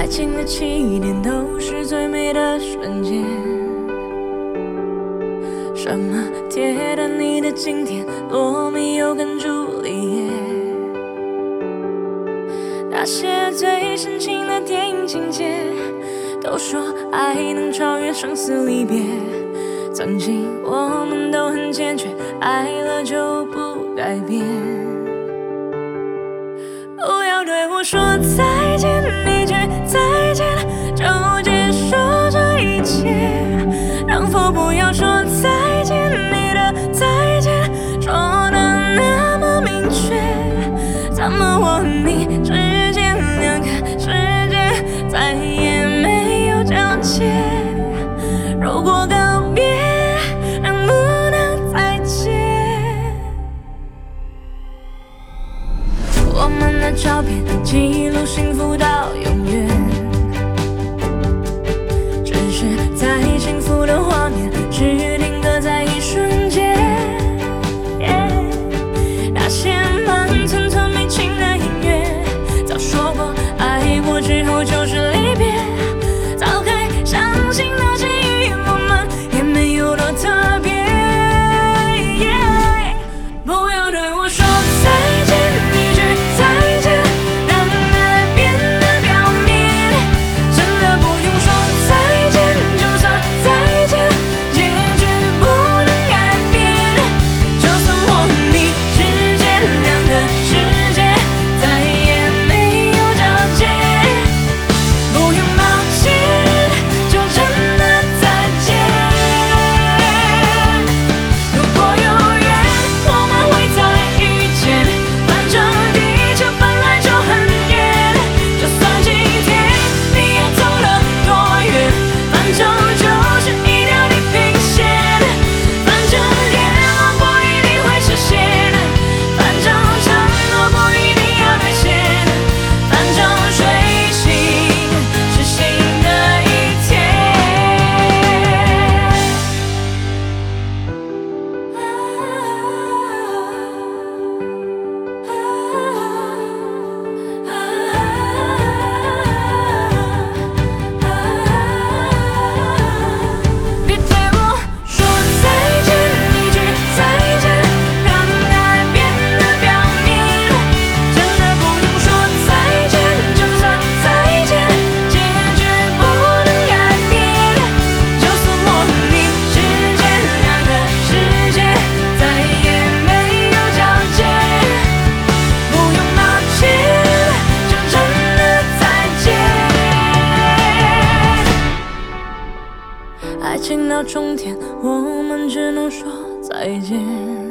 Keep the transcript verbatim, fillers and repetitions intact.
爱情的起点都是最美的瞬间。什么铁达尼的经典，罗密欧跟朱丽叶，那些最深情的电影情节，都说爱能超越生死离别。曾经我们都很坚决，爱了就不改变。不要对我说再见，一句再见就结束这一切。能否不要说再见，你的再见说的那么明确？怎么我和你之间两个世界再也没有交接？如果告别能不能再见？我们的照片记录幸福到永远，只是在幸福的画面只定格在一瞬间。yeah、那些慢吞吞没情的音乐，早说过爱过之后就是离别。早该相信那些与我们也没有多特别。yeah、不要对我说再见，一句再见让爱变得表面。真的不用说再见，就算再见结局不能改变。就算我和你之间两个世界再也没有交接，不用抱歉，就真的再见。如果有缘我们会再遇见，反正地球本来就很远。就算今天你也走了多远，反正就是一条地平线。反正愿望不一定会实现，反正承诺不一定要兑现，反正睡醒是新的一天。别对我说再见，一句再见让爱变得表面。真的不用说再见，就算再见结局不能改变。就算我和你之间两个世界再也没有交接，不用抱歉，就真的再见。爱情到终点，我们只能说再见。